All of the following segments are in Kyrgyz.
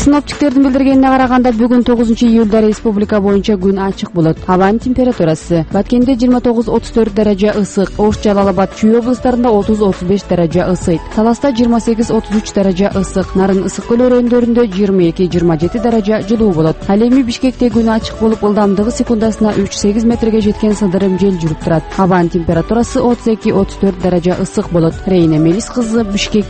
Синоптиктердин билдиргенине караганда бүгүн 9-июлда республика боюнча күн ачык болот. Абанын температурасы Баткенде 29-34 даража ысык, Ош, Жалал Абад, Чүй облустарында 30-35 даража ысыйт. Таласта 28-33 даража ысык, Нарын ысык көл өрөөндөрүндө 22-27 даража жылуу болот. Ал эми Бишкекте күн ачык болуп, ылдамдыгы секундасына 3-8 метрге жеткен сылдырым жел жүрүп турат. Абанын температурасы 32-34 даража ысык болот. Рейна Мелис кызы, Бишкек.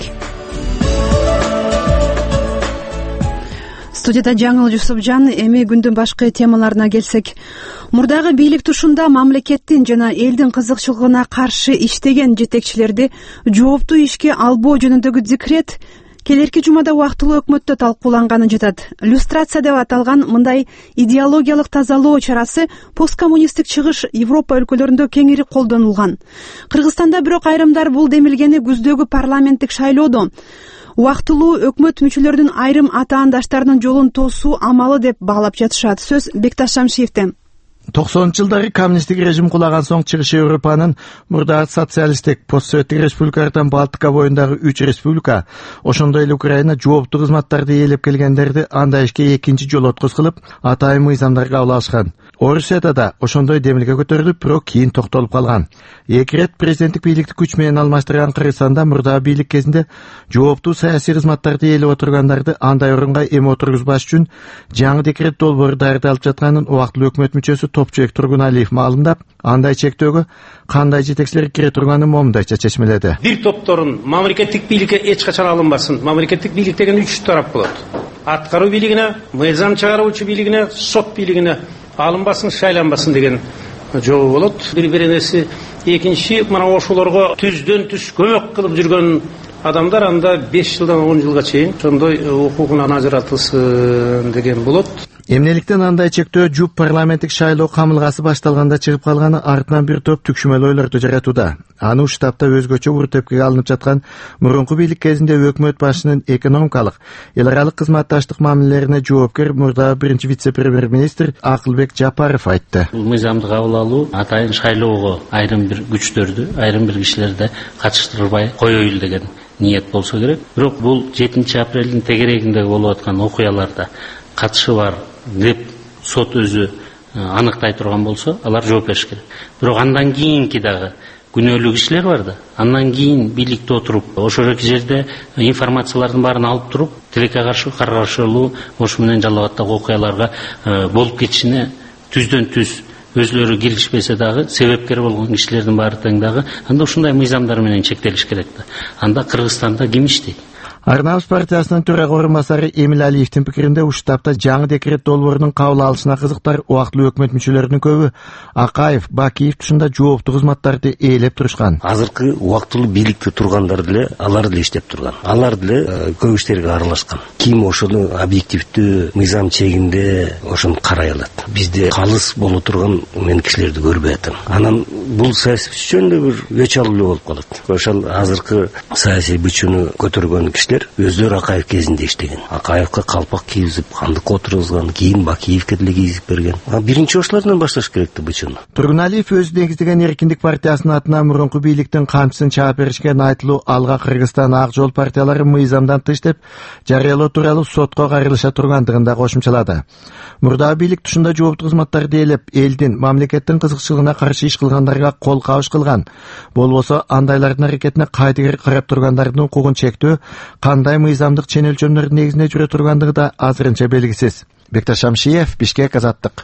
Студияда Жаңыл Жусупжан. Эми күндүн башкы темаларына келсек, мурдагы бийлик тушунда мамлекеттин жана элдин кызыкчылыгына каршы иштеген жетекчилерди жооптуу ишке албоо жөнүндөгү декрет келерки жумада убактылуу өкмөттө талкууланганы жатат. Люстрация деп аталган мындай идеологиялык тазалоо чарасы посткоммунисттик чыгыш Европа өлкөлөрүндө кеңири колдонулган. Кыргызстанда бирок айрымдар бул демилгени күздөгү парламенттик шайлоодо убактылуу өкмөт мүчөлөрүнүн айрым атаандаштарынын жолун тосуу амалы деп баалап жатышат. Сөз Бекташ Шамшиевден. 90-жылдары коммунисттик режим кулаган соң чыгыш Европанын мурда социалисттик постсоветтик республикалардан Балтика боюндагы 3 республика, ошондой эле Украина жооптуу кызматтарды ээлеп келгендерди андай ишке экинчи жолу откуз кылып, атайын мыйзамдар кабыл алышкан. Орусияда да ошондой демилге көтөрүлүп, бирок кийин токтолуп калган. Эки ирет президенттик бийликти күч менен алмаштырган Кыргызстанда мурдагы бийлик кезинде жооптуу саясий кызматтарды ээлеп отургандарды андай орунга эми отургузбаш үчүн жаңы декрет долбоору даярдалып жатканын убактылуу өкмөт мүчөсү Топчубек Тургуналиев маалымдап, андай чектөөгө кандай жетекчилер кире турганын момундайча чечмеледи. Бир топторун мамлекеттик бийликке эч качан алынбасын. Мамлекеттик бийлик деген 3 тарап болот. Аткаруу бийлигине, мыйзам чыгаруучу бийлигине, сот бийлигине алынбасын, шайланбасын деген жобо болот. Бири-бирине экинчи мына ошолорго түздөн түз көмөк кылып жүргөн адамдар анда 5 жылдан 10 жылга чейин ошондой укугунан ажыратылсын деген болот. Эмнеликтен андай чектөө жуп парламенттик шайлоо камылгасы башталганда чыгып калганы артынан бир топ түкшүмөл ойлорду жаратууда. Аны штабта өзгөчө уртепкеге алынып жаткан мурунку бийлик кезинде өкмөт башчынын экономикалык, эл аралык кызматташтык мамилелерине жоопкер мурда биринчи вице-премьер-министр Акылбек Жапаров айтты. Бул мыйзамды кабыл алуу атайын шайлоого айрым бир күчтөрдү, айрым бир кишилерди катыштырбай коёюл деген ниет болсо керек. Бирок бул 7 апрелдин тегерегинде болуп аткан окуяларда катышы бар деп сот өзү аныктай турган болсо, алар жооп бериш керек. Бирок андан кийинки дагы күнөөлүү кишилер бар да. Андан кийин бийликте отуруп, ошол жерде информациялардын баарын алып туруп, тилекке каршы карашылуу ошо менен Жалал Абаддагы окуяларга болуп кетишине түздөн түз өзлөрү киришпесе дагы себепкер болгон кишилердин баары тең дагы анда ушундай мыйзамдар менен чектелиш керек да. Анда Кыргызстанда ким иштейт? Арнабыз партиясынын төрага орун басары Эмил Алиевдин пикиринде уштапта жаңы декрет долбоорунун кабыл алышына кызыктар убактылуу өкмөт мүчөлөрүнүн көбү Акаев, Бакиев тушунда жооптуу кызматтарды ээлеп турушкан. Азыркы убактылуу бийликте тургандар деле алар деле иштеп турган. Алар деле көп иштерге аралашкан. Ким ошону объективдүү мыйзам чегинде ошону карай алат. Бизде калыс боло турган мен кишилерди көрбөй атам. Анан бул саясий бүчөнү бир өч алуу болуп калат. Ошол азыркы саясий бүчөнү көтөргөн өздөрү Акаев кезинде иштеген. Акаевка калпак кийгизип, кандыкка отургузган, кийин Бакиевке деле кийгизип берген. Биринчи ошолордон башташ керекти бычыны. Тургуналиев өзү негиздеген Эркиндик партиясынын атынан мурунку бийликтин камчысын чаап беришкен айтылуу Алга Кыргызстан Ак жол партиялары мыйзамдан тыш деп жарыялоо тууралуу сотко кайрылыша тургандыгын да кошумчалады. Мурдагы бийлик тушунда жооптуу кызматтарды ээлеп, элдин, мамлекеттин кызыкчылыгына каршы иш кылгандарга кол кабыш кылган. Болбосо андайлардын аракетине кайдыгер карап тургандардын укугун чектөө кандай мыйзамдык чен өлчөмдөр негизинде жүрө тургандыгы да азырынча белгисиз. Бекташ Шамшиев, Бишкек, Азаттык.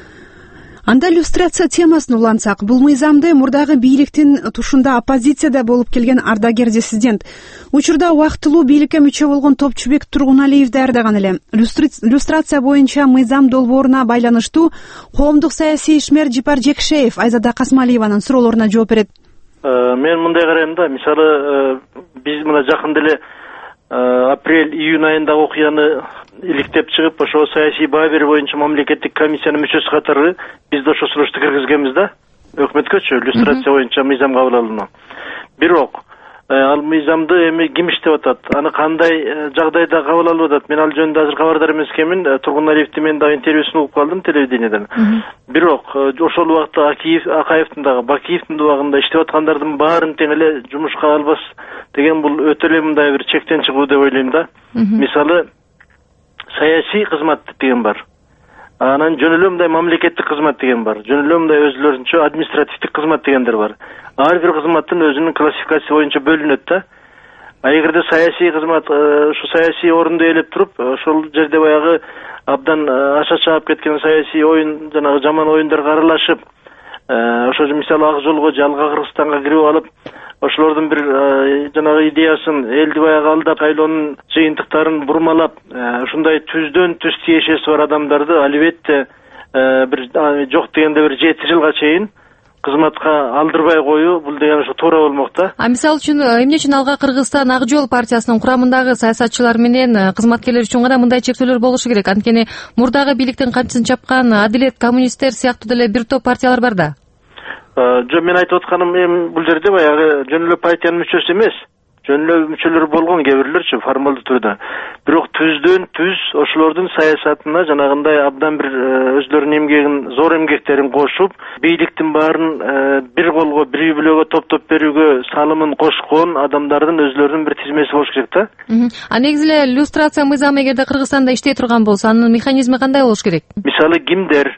Анда люстрация темасын улантсак, бул мыйзамды мурдагы бийликтин тушунда оппозицияда болуп келген ардагер диссидент, учурда убактылуу бийликке мүчө болгон Топчубек Тургуналиев даярдаган эле. Люстрация боюнча мыйзам долбооруна байланыштуу коомдук саясий ишмер Жипар Жекшеев Айзада Касмалиеванын суроолоруна жооп берет. Мен мындай карайм да, мисалы биз мына жакында эле апрель-июнь айындагы окуяны иликтеп чыгып, ошо саясий баа берүү боюнча мамлекеттик комиссиянын мүчөсү катары биз да ошо сурушты киргизгенбиз да, өкмөткөчү люстрация боюнча мыйзам кабыл алууну. Бирок ал мыйзамды эми ким иштеп атат, аны кандай жагдайда кабыл алып атат, мен ал жөнүндө азыр кабардар эмес экенмин. Тургуналиевдин мен дагы интервьюсун угуп калдым телевидениеден. Бирок ошол убакта Акаевдин дагы Бакиевдин убагында иштеп аткандардын баарын тең эле жумушка албас деген бул өтө эле мындай бир чектен чыгуу деп ойлойм да. Мисалы саясий кызмат деген бар. Анан жөн эле мындай мамлекеттик кызмат деген бар. Жөн эле мындай өзлөрүнчө административдик кызмат дегендер бар. Ар бир кызматтын өзүнүн классификациясы боюнча бөлүнөт да. А эгерде саясий кызмат ушу саясий орунду ээлеп туруп, ошол жерде баягы абдан аша чаап кеткен саясий оюн, жанагы жаман оюндарга аралашып, ошо мисалы Ак Жолго же Алга Кыргызстанга кирип алып, ошолордун бир жанагы идеясын элди баягы алдап, айлонун жыйынтыктарын бурмалап, ушундай түздөн түз тиешеси бар адамдарды албетте бир жок дегенде бир 7 жылга чейин кызматка алдырбай коюу, бул деген ушу туура болмок да. Мисалы үчүн эмне үчүн Алга Кыргызстан Ак Жол партиясынын курамындагы саясатчылар менен кызматкерлер үчүн гана мындай чектөөлөр болушу керек? Анткени мурдагы бийликтин камчысын чапкан Адилет, коммунисттер сыяктуу деле бир топ партиялар бар да. Жөн мен айтып атканым эми бул жерде баягы жөн эле партиянын мүчөсү эмес. Жөн эле мүчөлөр болгон кээ бирлерчи формалдуу түрдө. Бирок түздөн түз ошолордун саясатына жанагындай абдан бир өзлөрүнүн эмгегин, зор эмгектерин кошуп, бийликтин баарын бир колго, бир үй бүлөгө топтоп берүүгө салымын кошкон адамдардын өзлөрүнүн бир тизмеси болуш керек да. А негизи эле иллюстрация мыйзамы эгерде Кыргызстанда иштей турган болсо, анын механизми кандай болуш керек? Мисалы кимдер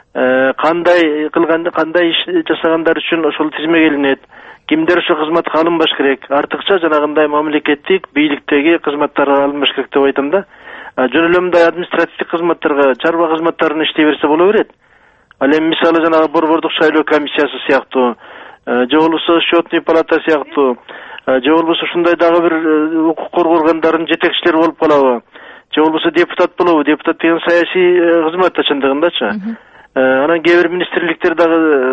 кандай кылганда, кандай иш жасагандар үчүн ошол тизмеге илинет, кимдер ошо кызматка алынбаш керек, артыкча жанагындай мамлекеттик бийликтеги кызматтарга алынбаш керек деп айтам да. Жөн эле мындай административдик кызматтарга, чарба кызматтарына иштей берсе боло берет. Ал эми мисалы жанагы борбордук шайлоо комиссиясы сыяктуу, же болбосо счетный палата сыяктуу, же болбосо ушундай дагы бир укук коргоо органдарынын жетекчилери болуп калабы, же болбосо депутат болобу? Депутат деген саясий кызмат да чындыгындачы. Анан кээ бир министрликтер дагы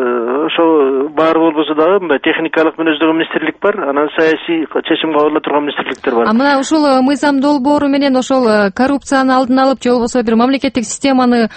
ошо бар болбосо дагы мындай техникалык мүнөздөгү министрлик бар, анан саясий чечим кабыл ала турган министрликтер бар. Мына ушул мыйзам долбоору менен ошол коррупцияны алдын алып, же болбосо бир мамлекеттик системаны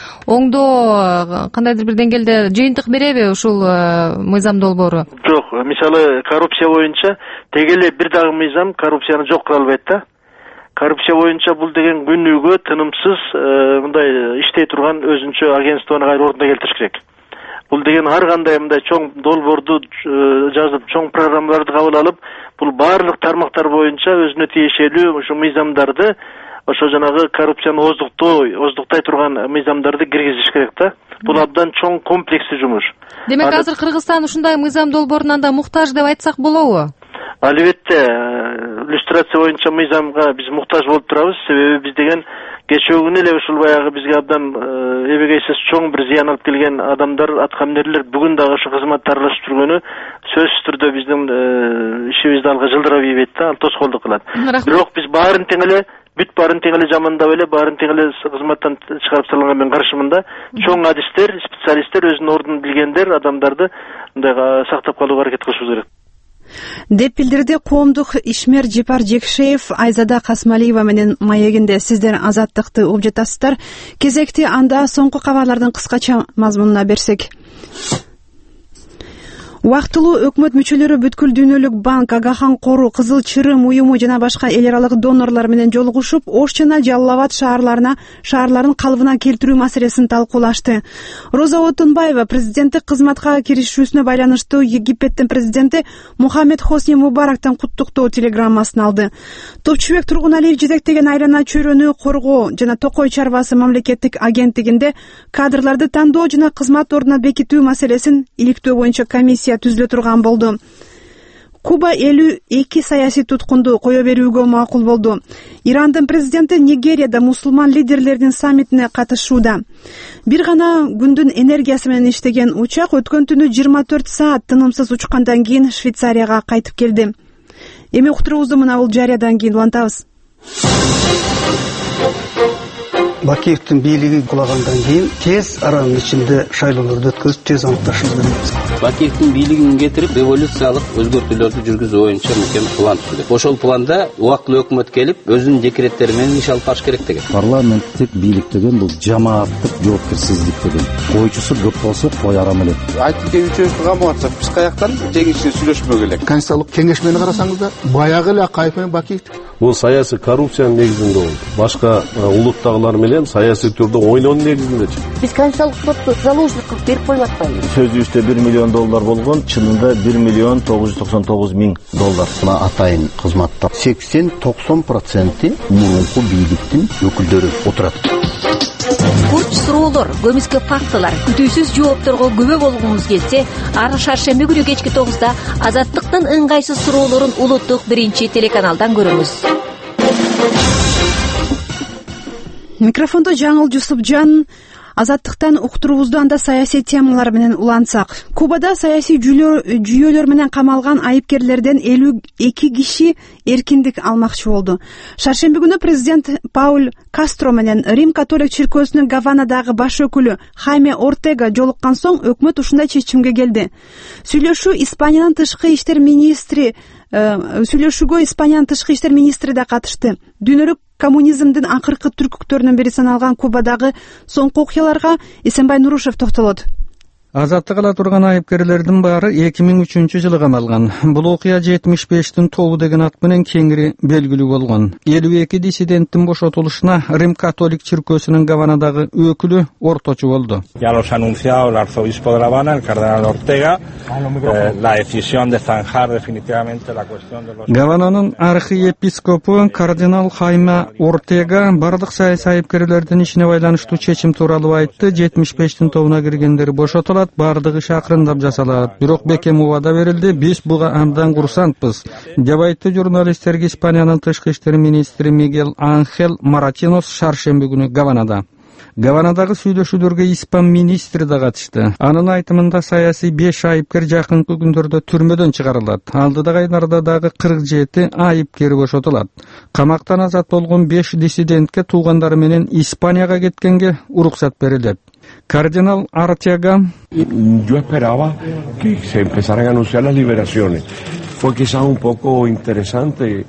оңдоо кандайдыр бир деңгээлде жыйынтык береби ушул мыйзам долбоору? Жок, мисалы коррупция боюнча теге эле бир дагы мыйзам коррупцияны жок кыла албайт да. Коррупция боюнча бул деген күнүгө тынымсыз мындай иштей турган өзүнчө агентствону кайра ордуна келтириш керек. Бул деген ар кандай мындай чоң долбоорду жазып, чоң программаларды кабыл алып, бул баардык тармактар боюнча өзүнө тиешелүү ушу мыйзамдарды, ошо жанагы коррупцияны оздуктай турган мыйзамдарды киргизиш керек да. Бул абдан чоң комплекстүү жумуш. Демек азыр Кыргызстан ушундай мыйзам долбоорунан да муктаж деп айтсак болобу? Албетте, иллюстрация боюнча мыйзамга биз муктаж болуп турабыз. Себеби биз деген кечээ күнү эле ушул баягы бизге абдан эбегейсиз чоң бир зыян алып келген адамдар, аткаминерлер бүгүн дагы ушу кызматта аралашып жүргөнү сөзсүз түрдө биздин ишибизди алга жылдырып ийбейт да, ал тоскоолдук кылат. Бирок биз баарын тең эле баарын тең эле жамандап эле, баарын тең эле кызматтан чыгарып салганга мен каршымын да. Чоң адистер, специалисттер, өзүнүн ордун билгендер адамдарды мындай сактап калууга аракет кылышыбыз керек деп билдирди коомдук ишмер Жипар Жекшеев. Айзада Касмалиева менен маегинде сиздер азаттыкты угуп жатасыздар. Кезекти анда соңку кабарлардын кыскача мазмунуна берсек. Убактылуу өкмөт мүчөлөрү Бүткүл дүйнөлүк банк, Агахан Кору, Кызыл Чырым уюму жана башка эл аралык донорлор менен жолугушуп, Ош жана Жалал Абад шаарларын калыбына келтирүү маселесин талкуулашты. Роза Отунбаева президенттик кызматка киришүүсүнө байланыштуу Египеттин президенти Мухаммед Хосни Мубарактан куттуктоо телеграммасын алды. Топчубек Тургуналиев жетектеген айлана чөйрөнү коргоо жана Токой чарбасы мамлекеттик агенттигинде кадрларды тандоо жана кызмат ордуна бекитүү маселесин иликтөө боюнча комиссия түзүлө турган болду. Куба 52 саясий туткунду кое берүүгө макул болду. Ирандын президенти Нигерияда мусулман лидерлердин саммитине катышууда. Бир гана күндүн энергиясы менен иштеген учак өткөн түнү 24 саат тынымсыз учкандан кийин Швейцарияга кайтып келди. Эми уктуруубузду мына бул жарыядан кийин улантабыз. Бакиевдин бийлиги кулагандан кийин тез аранын ичинде шайлоолорду өткөзүп тез аныкташыбыз керек. Бакиевдин бийлигин кетирип революциялык өзгөртүүлөрдү жүргүзүү боюнча мөкем план түзүлдү. Ошол планда убактылуу өкмөт келип, өзүнүн декреттери менен иш алып барыш керек деген. Парламенттик бийлик деген бул жамааттык жоопкерсиздик деген. Койчусу көп болсо кой арам эле. Айтилген үчөөсү камап атса, биз каяктан жеңишчи сүйлөшмөк элек. Конституциялык кеңешмени карасаңыз да, баягы эле Акаев менен Бакиев. Бул саясий коррупциянын негизинде болду. Башка улуттагылар менен саясий түрдө ойноонун негизинде. Биз конституциялык сотту заложник кылып берип коюп атпайбыз. Сөзүбүздө 1 миллион миллион доллар болгон, чынында 1 миллион 999 миң доллар. Мына атайын кызматта 80-90% мурунку бийликтин өкүлдөрү отурат. Курч суроолор, көмүскө фактылар, күтүүсүз жоопторго күбө болгуңуз келсе, ар шаршемби күнү кечки 9-да Азаттыктын ыңгайсыз суроолорун улуттук 1 телеканалдан көрүңүз. Микрофондо Жаңыл Жусупжан. Азаттыктан уктуруубузду анда саясий темалар менен улантсак. Кубада саясий жүйөлөр менен камалган айыпкерлерден 52 киши эркиндик алмакчы болду. Шаршемби күнү президент Пауль Кастро менен Рим католик чиркөөсүнүн Гаванадагы баш өкүлү Хайме Ортега жолуккан соң өкмөт ушундай чечимге келди. Сүйлөшүүгө Испаниянын тышкы иштер министри да катышты. Дүйнөлүк коммунизмдин акыркы түркүктөрүнүн бири саналган Кубадагы соңку окуяларга Эсенбай Нурушев токтолот. Азаттык ала турган айыпкерлердин баары 2003-жылы камалган. Бул окуя 75-тин тобу деген ат менен кеңири белгилүү болгон. 52 диссиденттин бошотулушуна Рим католик чиркөөсүнүн Гаванадагы өкүлү орточу болду. Ya los ha anunciado el arzobispo de La Habana, el cardenal Ortega, la decisión de zanjar definitivamente la cuestión de los... Гавананын архиепископу кардинал Хайме Ортега бардык саясий айыпкерлердин ишине байланыштуу чечим тууралуу айтты. 75-тин тобуна киргендер бошотулат. Бардыгы акырындап жасалат. Бирок бекем убада берилди. Биз буга абдан курсантпыз деп айтты журналисттерге Испаниянын тышкы иштер министри Мигель Анхел Маратинос шаршемби күнү Гаванада. Гаванадагы сүйлөшүүлөргө испан министри да катышты. Анын айтымында саясий 5 айыпкер жакынкы күндөрдө түрмөдөн чыгарылат. Алдыдагы айларда дагы 47 айыпкер бошотулат. Камактан азат болгон 5 диссидентке туугандары менен Испанияга кеткенге уруксат берилет. Кардинал Артега: Yo esperaba que se empezaran a anunciar las liberaciones. Fue quizás un poco interesante.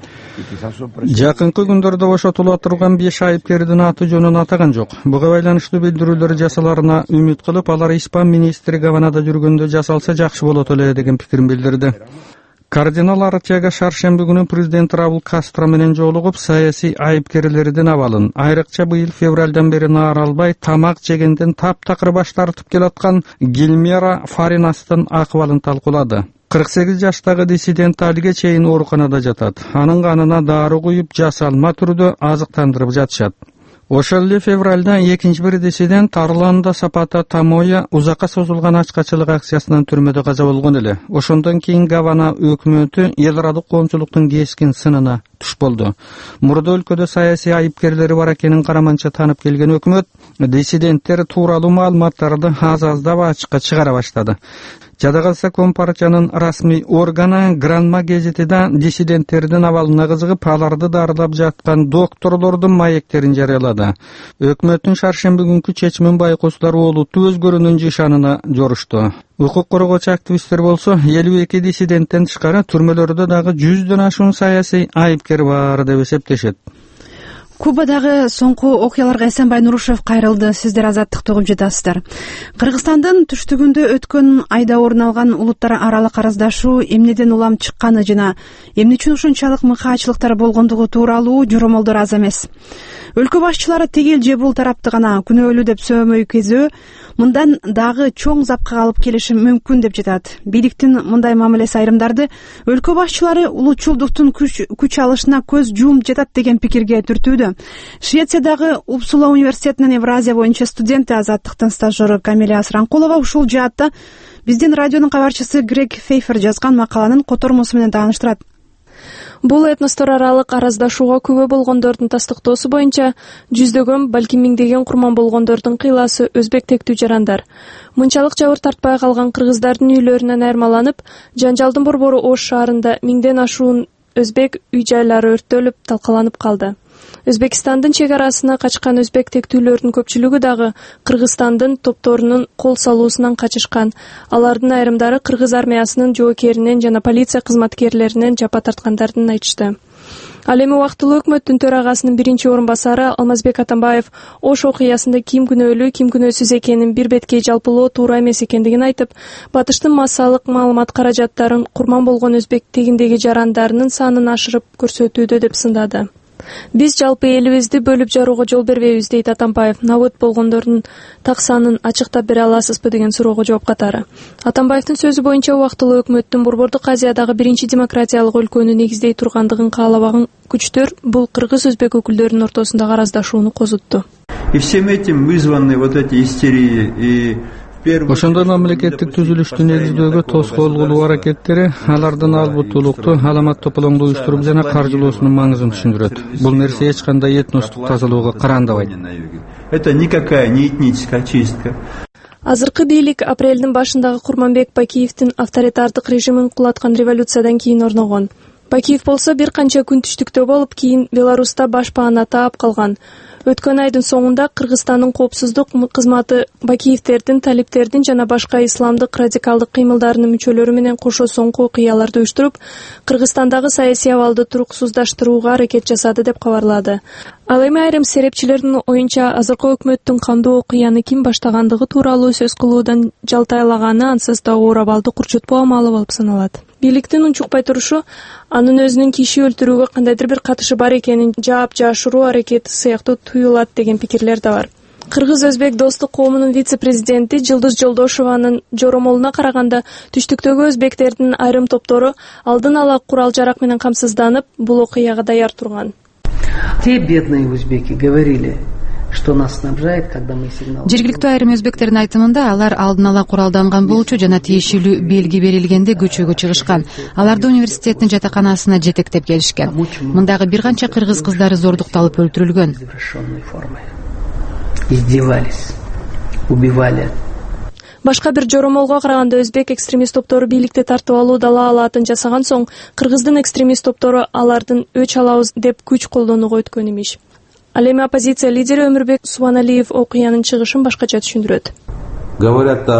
Жакынкы күндөрдө бошотулуп турган 5 айыпкердин аты жөнүн атаган жок. Буга байланыштуу билдирүүлөр жасаларына үмүт кылып, алар испан министри Гаванада жүргөндө жасалса жакшы болот эле деген пикирин билдирди. Кардинал Артега шаршемби күнү президент Рауль Кастро менен жолугуп, саясий айыпкерлердин абалын, айрыкча быйыл февралдан бери наар албай тамак жегенден таптакыр баш тартып келаткан Гильмера Фаринастын акыбалын талкуулады. 48 жаштагы диссидент алиге чейин ооруканада жатат. Анын канына дары куюп, жасалма түрдө азыктандырып жатышат. Ошол эле февралда экинчи бир диссидент Орландо Сапата Тамоя узакка созулган ачкачылык акциясынан түрмөдө каза болгон эле. Ошондон кийин Гавана өкмөтү эл аралык коомчулуктун кескин сынына туш болду. Мурда өлкөдө саясий айыпкерлери бар экенин караманча танып келген өкмөт диссиденттер тууралуу маалыматтарды аз-аздап ачыкка чыгара баштады. Жада калса Компартиянын расмий органы Гранма гезитиде диссиденттердин абалына кызыгып, аларды дарылап жаткан докторлордун маектерин жарыялады. Өкмөттүн шаршемби күнкү чечимин байкоочулар олуттуу өзгөрүүнүн жишанына жорушту. Укук коргоочу активисттер болсо 52 диссиденттен тышкары түрмөлөрдө дагы 100дөн ашуун саясий айыпкер бар деп эсептешет. Кубадагы соңку окуяларга Эсенбай Нурушев кайрылды. Сиздер Азаттыкты угуп жатасыздар. Кыргызстандын түштүгүндө өткөн айда орун алган улуттар аралык араздашуу эмнеден улам чыкканы жана эмне үчүн ушунчалык мыкаачылыктар болгондугу тууралуу жоромолдор аз эмес. Өлкө башчылары тегил же бул тарапты гана күнөөлүү деп сөймөйкөзүү мындан дагы чоң запка алып келиши мүмкүн деп жатат. Бийликтин мындай мамилеси айрымдарды өлкө башчылары улутчулдуктун күч алышына көз жумуп жатат деген пикирге түртүүдө. Швециядагы Упсула университетинин Евразия боюнча студенти Азаттыктын стажеры Камилия Асранкулова ушул жаатта биздин радионун кабарчысы Грег Фейфер жазган макаланын котормосу менен тааныштырат. Бул этностор аралык араздашууга күбө болгондордун тастыктоосу боюнча жүздөгөн, балки миңдеген курман болгондордун кыйласы өзбек тектүү жарандар. Мынчалык жабыр тартпай калган кыргыздардын үйлөрүнөн айырмаланып, жанжалдын борбору Ош шаарында миңден ашуун өзбек үй-жайлары өрттөлүп, талкаланып калды. Өзбекстандын чек арасына качкан өзбек тектүүлөрдүн көпчүлүгү дагы Кыргызстандын топторунун кол салуусунан качышкан. Алардын айрымдары кыргыз армиясынын жоокеринен жана полиция кызматкерлеринен жапа тарткандарын айтышты. Ал эми убактылуу өкмөттүн төрагасынын биринчи орун басары Алмазбек Атамбаев Ош окуясында ким күнөөлүү, ким күнөөсүз экенин бир беткей жалпылоо туура эмес экендигин айтып, батыштын массалык маалымат каражаттарын курман болгон өзбек тегиндеги жарандарынын санын ашырып көрсөтүүдө деп сындады. Биз жалпы элибизди бөлүп жарууга жол бербейбиз, дейт Атамбаев. Набыт болгондордун так санын ачыктап бере аласызбы деген суроого жооп катары. Атамбаевдин сөзү боюнча убактылуу өкмөттүн Борбордук Азиядагы биринчи демократиялык өлкөнү негиздей тургандыгын каалабаган күчтөр бул кыргыз-өзбек өкүлдөрүнүн ортосундагы араздашууну козутту. И всем этим вызваны вот эти истерии и ошондой мамлекеттик түзүлүштү негиздөөгө тоскоол кылуу аракеттери алардын албуттуулукту, аламат тополоңду уюштуруп жана каржылоосунун маңызын түшүндүрөт. Бул нерсе эч кандай этностук тазалоого карандабайт. Это никакая не этническая чистка. Азыркы бийлик апрелдин башындагы Курманбек Бакиевдин авторитардык режимин кулаткан революциядан кийин орногон. Бакиев болсо бир канча күн түштүктө болуп, кийин Беларуста баш баана таап калган. Өткөн айдын соңунда Кыргызстандын коопсуздук кызматы Бакиевдердин, талиптердин жана башка исламдык радикалдык кыймылдарынын мүчөлөрү менен кошо соңку окуяларды уюштуруп, Кыргызстандагы саясий абалды туруксуздаштырууга аракет жасады деп кабарлады. Ал эми айрым серепчилердин оюнча азыркы өкмөттүн кандуу окуяны ким баштагандыгы тууралуу сөз кылуудан жалтайлаганы ансыз да оор абалды курчутпоо амалы болуп саналат. Бийликтин унчукпай турушу анын өзүнүн киши өлтүрүүгө кандайдыр бир катышы бар экенин жаап жашыруу аракети сыяктуу туюлат деген пикирлер да бар. Кыргыз-өзбек достук коомунун вице-президенти Жылдыз Жолдошованын жоромолуна караганда, түштүктөгү өзбектердин айрым топтору алдын ала курал-жарак менен камсызданып, бул окуяга даяр турган. Те бедные узбеки говорили, что нас снабжает, когда мы сигнал. Жергиликтүү айрым өзбектердин айтымында алар алдын ала куралданган болчу жана тиешелүү белги берилгенде көчөгө чыгышкан. Аларды университеттин жатаканасына жетектеп келишкен. Мындагы бир канча кыргыз кыздары зордукталып өлтүрүлгөн. Издевались, убивали. Башка бир жоромолго караганда, өзбек экстремист топтору бийликти тартып алуу далаалатын жасаган соң, кыргыздын экстремист топтору алардын өч алабыз деп күч колдонууга өткөн имиш. Ал эми оппозиция лидери Өмүрбек Субаналиев окуянын чыгышын башкача түшүндүрөт. Говорят,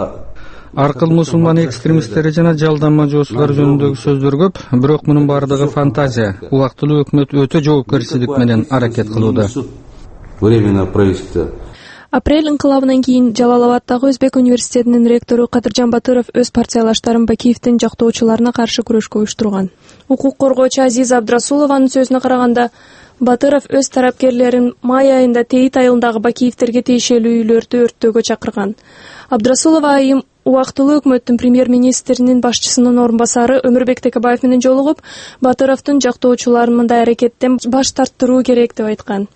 аркыл мусулман экстремисттери жана жалданма жоосулар жөнүндөгү сөздөр көп, бирок мунун бардыгы фантазия. Убактылуу өкмөт өтө жоопкерчилик менен аракет кылууда. Временно правительство. Апрель инкылабынан кийин Жалалабаддагы Өзбек университетинин ректору Кадыржан Батыров өз партиялаштарын Бакиевдин жактоочуларына каршы күрөшкө уюштурган. Укук коргоочу Азиза Абдрасулованын сөзүнө караганда, Батыров өз тарапкерлерин май айында Тейит айылындагы Бакиевдерге тиешелүү үйлөрдү өрттөөгө чакырган. Абдрасулова айым убактылуу өкмөттүн премьер-министринин башчысынын орун басары Өмүрбек Текебаев менен жолугуп, Батыровдун жактоочуларын мындай аракеттен баш тарттыруу керек деп айткан.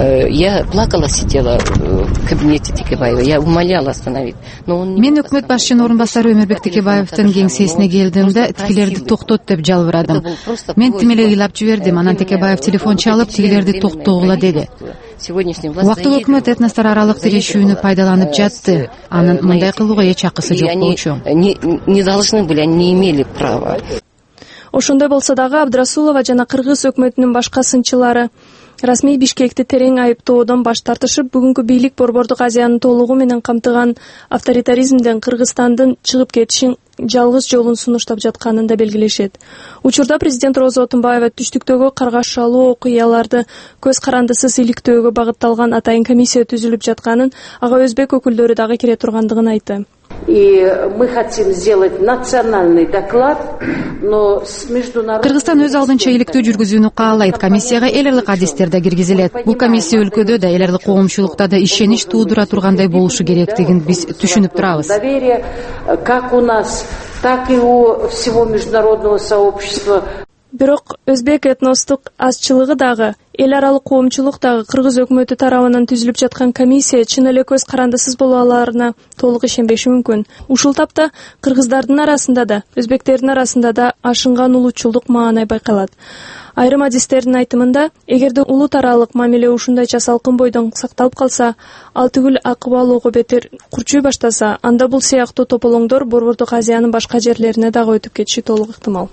Я плакала, сидела в кабинете Текебаева, я умоляла остановить. Мен өкмөт башчынын орун басары Өмүрбек Текебаевдин кеңсесине келдимде, тигилерди токтот деп жалбырадым. Мен тим эле ыйлап жибердим, анан Текебаев телефон чалып, тигилерди токтогула деди. Убактылуу өкмөт этностор аралык тирешүүнү пайдаланып жатты. Анын мындай кылууга эч акысы жок болчу. Не должны были, они не имели права. Ошондой болсо дагы Абдрасулова жана кыргыз өкмөтүнүн башка сынчылары расмий Бишкекти терең айыптоодон баш тартышып, бүгүнкү бийлик Борбордук Азияны толугу менен камтыган авторитаризмден Кыргызстандын чыгып кетишин жалгыз жолун сунуштап жатканын да белгилешет. Учурда президент Роза Отунбаева түштүктөгү каргашалуу окуяларды көз карандысыз иликтөөгө багытталган атайын комиссия түзүлүп жатканын, ага өзбек өкүлдөрү дагы кире тургандыгын айтты. И мы хотим сделать национальный доклад, но с международным... Кыргызстан өз алдынча иликтөө жүргүзүүнү каалайт. Комиссияга эл аралык адистер да киргизилет. Бул комиссия өлкөдө да, эл аралык коомчулукта да ишенич туудура тургандай болушу керектигин биз түшүнүп турабыз. Доверие как у нас, так и у всего международного сообщества. Бирок өзбек этностук азчылыгы дагы, эл аралык коомчулук дагы кыргыз өкмөтү тарабынан түзүлүп жаткан комиссия чын эле көз карандысыз боло аларына толук ишенбеши мүмкүн. Ушул тапта кыргыздардын арасында да, өзбектердин арасында да ашынган улутчулдук маанай байкалат. Айрым адистердин айтымында, эгерде улут аралык мамиле ушундайча салкын бойдон сакталып калса, ал түгүл акыбы алууга бетер курчуй баштаса, анда бул сыяктуу тополоңдор Борбордук Азиянын башка жерлерине дагы өтүп кетиши толук ыктымал.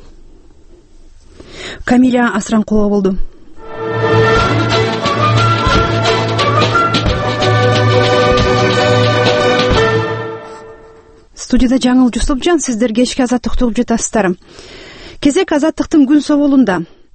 Камиля Асранкулова болду. Студияда Жаңыл Жусупжан, сиздер кечки азаттыкты угуп жатасыздар. Кезек азаттыктын күн соболунда.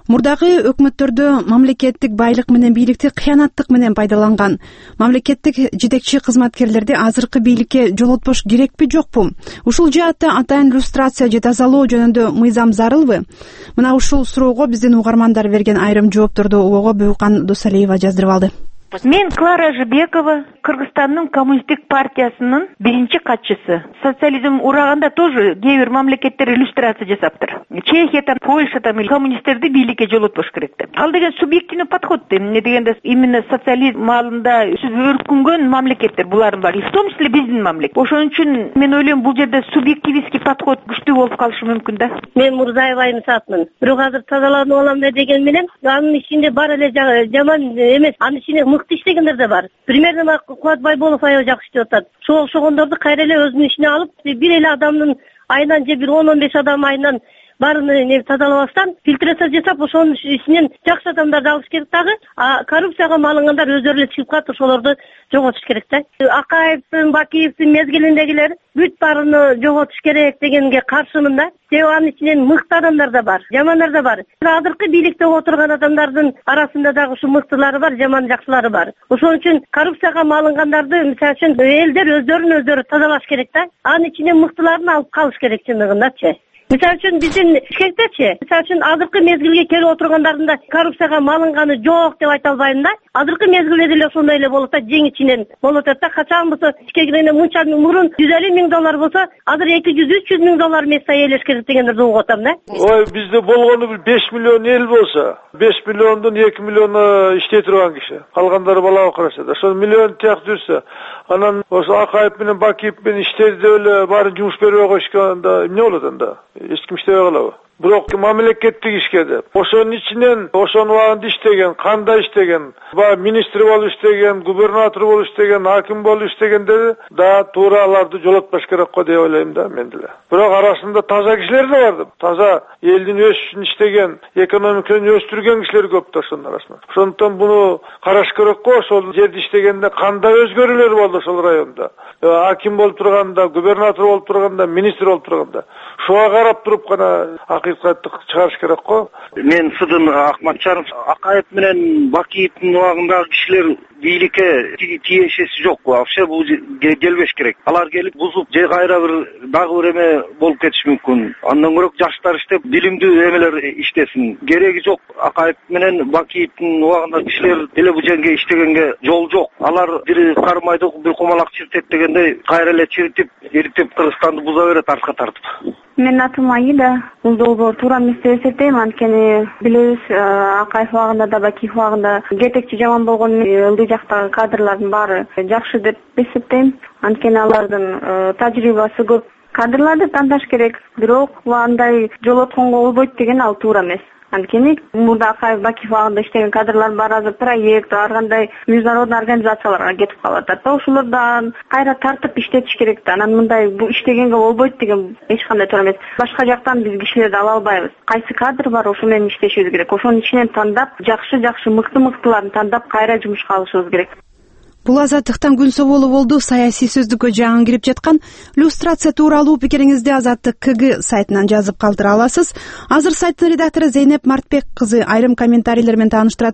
мурдагы өкмөттөрдө мамлекеттик байлык менен бийликти кыянаттык менен пайдаланган мамлекеттик жетекчи кызматкерлерди азыркы бийликке жолотпош керекпи жокпу? Ушул жаатта атайын люстрация же тазалоо жөнүндө мыйзам зарылбы? Мына ушул суроого биздин угармандар берген айрым жоопторду ого Бүйкан Досалиева жаздырып алды. Мен Клара Жибекова, Кыргызстандын коммунисттик партиясынын биринчи катчысы. Социализм ураганда тоже кээ бир мамлекеттер иллюстрация жасаптыр. Чехияда, Польшада коммунисттерди бийликке жолотпош керек деп. Ал деген субъективный подход. Эмне дегенде именно социализм маалында өркүнгөн мамлекеттер булардын баары, в том числе биздин мамлекет. Ошон үчүн мен ойлойм бул жерде субъективистский подход күчтүү болуп калышы мүмкүн да. Мен Мурзаева Айнысатмын. Бирок азыр тазаланып алам деген менен анын ичинде бар эле жаман эмес. Анын ичинде мыкты иштегендер да бар. Примерно Кубат Байболов аябай жакшы иштеп атат. Ошол окшогондорду кайра эле өзүнүн ичине алып, бир эле адамдын айынан же бир 10-15 адам айынан баарын тазалабастан фильтрация жасап, ошонун ичинен жакшы адамдарды алыш керек дагы. Коррупцияга малынгандар өздөрү эле чыгып калат, ошолорду жоготуш керек да. Акаевдин, Бакиевдин мезгилиндегилер бүт баарын жоготуш керек дегенге каршымын да. Анын ичинен мыкты адамдар да бар, жамандар да бар. Азыркы бийликте отурган адамдардын арасында дагы ушу мыктылары бар, жаман жакшылары бар. Ошон үчүн коррупцияга малынгандарды мисалы үчүн элдер өздөрүн тазалаш керек да. Анын ичинен мыктыларын алып калыш керек чындыгындачы. Мисалы үчүн биздин Бишкектечи, мисалы үчүн азыркы мезгилге келип отургандардын да коррупцияга малынганы жок деп айта албайм да. Азыркы мезгилде деле ошондой эле болот да, жең ичинен болот да. Качан болсо Бишкекте мынча мурун $150,000 болсо, азыр $200-300,000 место ээлеш керек дегендерди угуп атам да. Ой, бизде болгону 5 миллион эл болсо, 5 миллиондун 2 миллиону иштей турган киши. Калгандары бала окурашат. Ошол миллион тияк жүрсө, анан ошо Акаев менен Бакиев менен иштеди деп эле баарын жумуш бербей койушканда эмне болот анда? Эч ким иштебей калабы? Бирок мамлекеттик ишке деп ошонун ичинен ошонун убагында иштеген, кандай иштеген, баягы министр болуп иштеген, губернатор болуп иштеген, аким болуп иштегендер да туура аларды жолотпош керек го деп ойлойм да мен деле. Бирок арасында таза кишилер да бар. Таза элдин өсүшүн иштеген, экономиканы өстүргөн кишилер көп да ошонун арасында. Ошондуктан буну караш керек го. Ошол жерде иштегенде кандай өзгөрүүлөр болду ошол районда. Аким болуп турганда, губернатор болуп турганда, министр болуп турганда. Шуга карап туруп гана акыйкатты чыгарыш керек го. Мен Сыдын Акматжанов, Акаев менен Бакиевдин убагындагы кишилер бийликке тиешеси жок. Вообще бул келбеш керек. Алар келип бузуп, же кайра бир дагы бир эме болуп кетиш мүмкүн. Андан көрөк жаштар иштеп, билимдүү эмелер иштесин. Кереги жок. Акаев менен Бакиевдин убагындагы кишилер деле бул жерге иштегенге жол жок. Алар бир кармайды, бир кумалак чиртет дегендей кайра эле чиртип, эриктеп Кыргызстанды буза берет артка тартып. Мен атым Аида. Бул долбоор туура эмес деп эсептейм. Анткени билебиз, Акаев убагында да Бакиев убагында жетекчи жаман болгон ылдый жактагы кадрлардын баары жакшы деп эсептейм. Анткени алардын тажрыйбасы көп. Кадрларды тандаш керек, бирок андай жолотконго болбойт деген ал туура эмес. Анткени мурда Акаев Бакиев убагында иштеген кадрлар бар, азыр проект, ар кандай международный организацияларга кетип калат да. Ошолордан кайра тартып иштетиш керек да. Анан мындай бул иштегенге болбойт деген эч кандай туура эмес. Башка жактан биз кишилерди ала албайбыз. Кайсы кадр бар, ошо менен иштешибиз керек. Ошонун ичинен тандап, жакшы мыктыларын тандап кайра жумушка алышыбыз керек. Бул Азаттыктан күн соболу болду. Саясий сөздүккө жаңы кирип жаткан люстрация тууралуу пикириңизди Азаттык КГ сайтынан жазып калтыра аласыз. Азыр сайттын редактору Зейнеп Мартбек кызы айрым комментарийлер менен тааныштырат.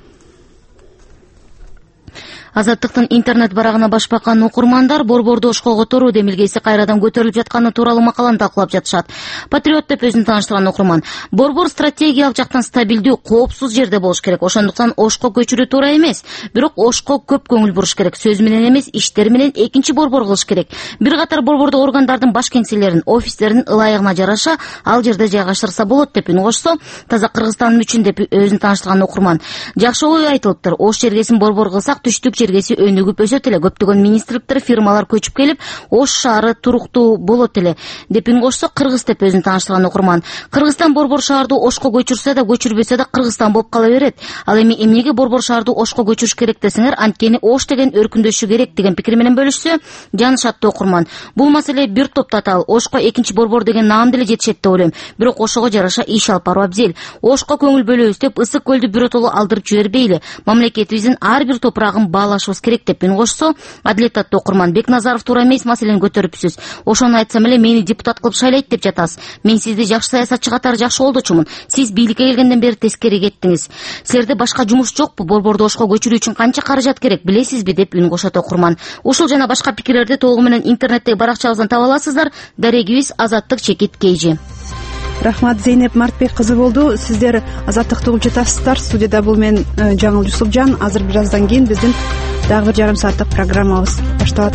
Азаттыктын интернет барагына баш баккан окурмандар борборду ошко которуу демилгеси кайрадан көтөрүлүп жатканы тууралуу макаланы талкуулап жатышат. Патриот деп өзүн тааныштырган окурман: борбор стратегиялык жактан стабилдүү, коопсуз жерде болуш керек. Ошондуктан ошко көчүрүү туура эмес. Бирок ошко көп көңүл буруш керек. Сөз менен эмес, иштер менен экинчи борбор кылыш керек. Бир катар борбордо органдардын баш кеңселерин, офистерин ылайыгына жараша ал жерде жайгаштырса болот деп үн кошсо, таза Кыргызстандын үчүн деп өзүн тааныштырган окурман: жакшы ой айтылыптыр. Ош жергесин борбор кылсак түштүк жергеси өнүгүп өсөт эле, көптөгөн министрликтер, фирмалар көчүп келип, Ош шаары туруктуу болот эле деп үн кошсо, Кыргыз деп өзүн тааныштырган окурман: Кыргызстан борбор шаарды Ошко көчүрсө да, көчүрбөсө да Кыргызстан болуп кала берет. Ал эми эмнеге борбор шаарды Ошко көчүрүш керек десеңер, анткени Ош деген өркүндөшү керек деген пикир менен бөлүшсө, Жаныш аттуу окурман: бул маселе бир топ татаал. Ошко экинчи борбор деген наам деле жетишет деп ойлойм. Бирок Ошого жараша иш алып баруу абзел. Ошко көңүл бөлөбүз деп Ысык көлдү биротоло алдырып жибербейли. Мамлекетибиздин ар бир топурагын баалап талашыбыз керек деп үн кошсо, Адилет аттуу окурман Бекназаров туура эмес маселени көтөрүпсүз. Ошону айтсам эле мени депутат кылып шайлайт деп жатасыз. Мен сизди жакшы саясатчы катары жакшы колдочумун. Сиз бийликке келгенден бери тескери кеттиңиз. Силерде башка жумуш жокпу? Борборду Ошко көчүрүү үчүн канча каражат керек, билесизби деп үн кошот окурман. Ушул жана башка пикирлерди толугу менен интернеттеги баракчабыздан таба аласыздар. Дарегибиз Азаттык Чекит Кейжи. Рахмат, Зейнеп Мартбек кызы болду. Сиздер Азаттыкты угуп жатасыздар. Студияда бул мен Жаңыл Жусупжан. Азыр бир аздан кийин биздин дагы бир жарым сааттык программабыз башталат.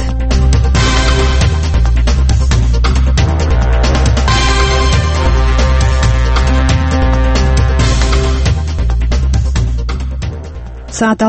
Саат